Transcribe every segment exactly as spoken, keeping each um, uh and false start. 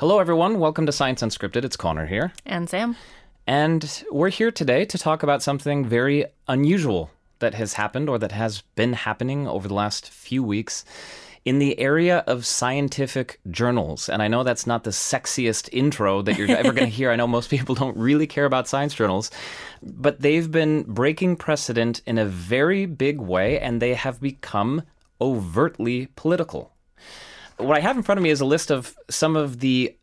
Hello, everyone. Welcome to Science Unscripted. It's Connor here. And Sam. And we're here today to talk about something very unusual that has happened or that has been happening over the last few weeks in the area of scientific journals. And I know that's not the sexiest intro that you're ever going to hear. I know most people don't really care about science journals, but they've been breaking precedent in a very big way, and they have become overtly political. What I have in front of me is a list of some of the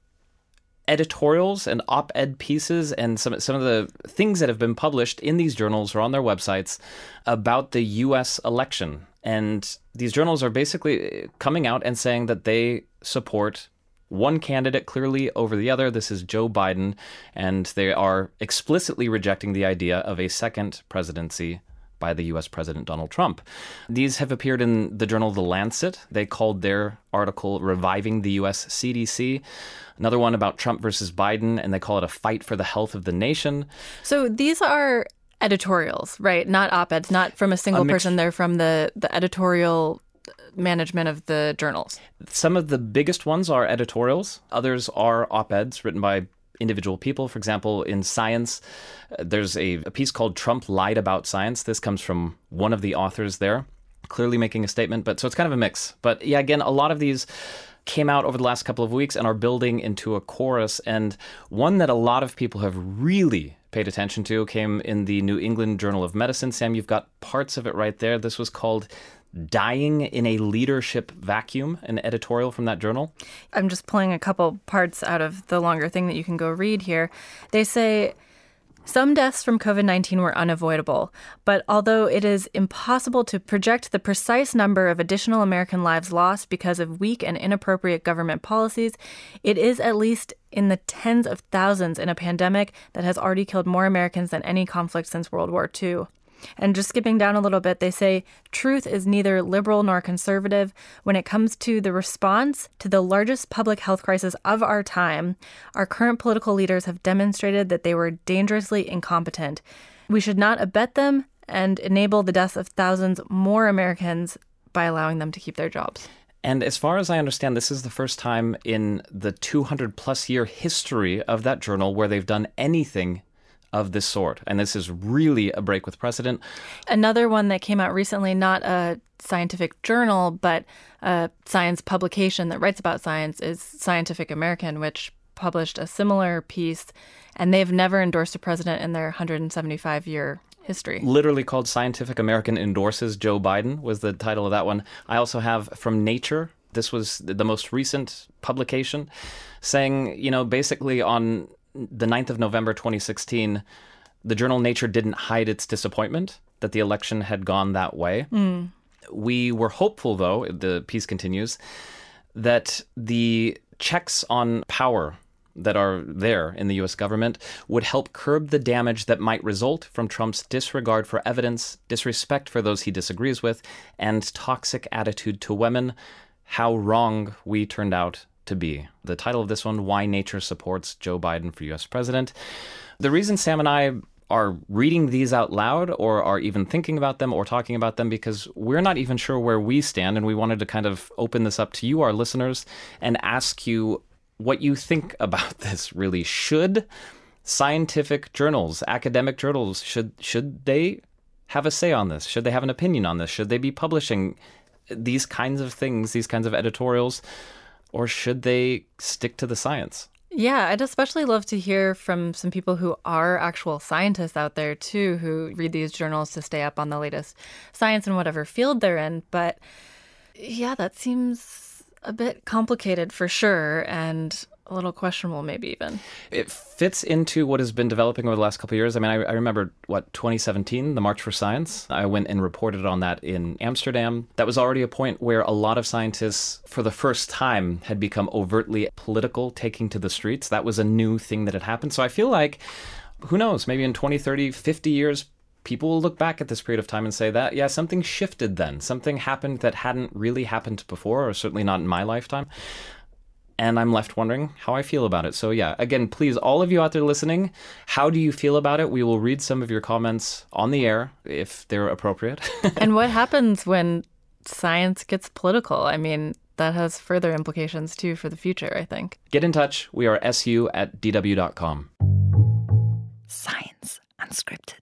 editorials and op-ed pieces and some some of the things that have been published in these journals or on their websites about the U S election. And these journals are basically coming out and saying that they support one candidate clearly over the other. This is Joe Biden, and they are explicitly rejecting the idea of a second presidency by the U S President Donald Trump. These have appeared in the journal The Lancet. They called their article Reviving the U S C D C. Another one about Trump versus Biden, and they call it a fight for the health of the nation. So these are editorials, right? Not op-eds, not from a single a mix- person. They're from the, the editorial management of the journals. Some of the biggest ones are editorials. Others are op-eds written by individual people. For example, in Science, uh, there's a, a piece called Trump Lied About Science. This comes from one of the authors there, clearly making a statement. But so it's kind of a mix. But yeah, again, a lot of these came out over the last couple of weeks and are building into a chorus. And one that a lot of people have really paid attention to came in the New England Journal of Medicine. Sam, you've got parts of it right there. This was called Dying in a Leadership Vacuum, an editorial from that journal. I'm just pulling a couple parts out of the longer thing that you can go read here. They say, some deaths from covid nineteen were unavoidable, but although it is impossible to project the precise number of additional American lives lost because of weak and inappropriate government policies, it is at least in the tens of thousands in a pandemic that has already killed more Americans than any conflict since World War Two. And just skipping down a little bit, they say, truth is neither liberal nor conservative. When it comes to the response to the largest public health crisis of our time, our current political leaders have demonstrated that they were dangerously incompetent. We should not abet them and enable the deaths of thousands more Americans by allowing them to keep their jobs. And as far as I understand, this is the first time in the two hundred plus year history of that journal where they've done anything of this sort. And this is really a break with precedent. Another one that came out recently, not a scientific journal, but a science publication that writes about science, is Scientific American, which published a similar piece. And they've never endorsed a president in their one hundred seventy-five year history. Literally called Scientific American Endorses Joe Biden was the title of that one. I also have from Nature. This was the most recent publication saying, you know, basically on the ninth of November, twenty sixteen, the journal Nature didn't hide its disappointment that the election had gone that way. Mm. We were hopeful, though, the piece continues, that the checks on power that are there in the U S government would help curb the damage that might result from Trump's disregard for evidence, disrespect for those he disagrees with, and toxic attitude to women. How wrong we turned out to be. The title of this one, Why Nature Supports Joe Biden for U S President. The reason Sam and I are reading these out loud or are even thinking about them or talking about them because we're not even sure where we stand, and we wanted to kind of open this up to you, our listeners, and ask you what you think about this really. Should scientific journals, academic journals, should should they have a say on this? Should they have an opinion on this? Should they be publishing these kinds of things, these kinds of editorials? Or should they stick to the science? Yeah, I'd especially love to hear from some people who are actual scientists out there, too, who read these journals to stay up on the latest science in whatever field they're in. But yeah, that seems a bit complicated for sure, and a little questionable maybe even. It fits into what has been developing over the last couple of years. I mean, I, I remember, what, twenty seventeen, the March for Science? I went and reported on that in Amsterdam. That was already a point where a lot of scientists, for the first time, had become overtly political, taking to the streets. That was a new thing that had happened. So I feel like, who knows, maybe in twenty, thirty, fifty years, people will look back at this period of time and say that, yeah, something shifted then. Something happened that hadn't really happened before, or certainly not in my lifetime. And I'm left wondering how I feel about it. So yeah, again, please, all of you out there listening, how do you feel about it? We will read some of your comments on the air if they're appropriate. And what happens when science gets political? I mean, that has further implications, too, for the future, I think. Get in touch. We are su at dw dot com. Science Unscripted.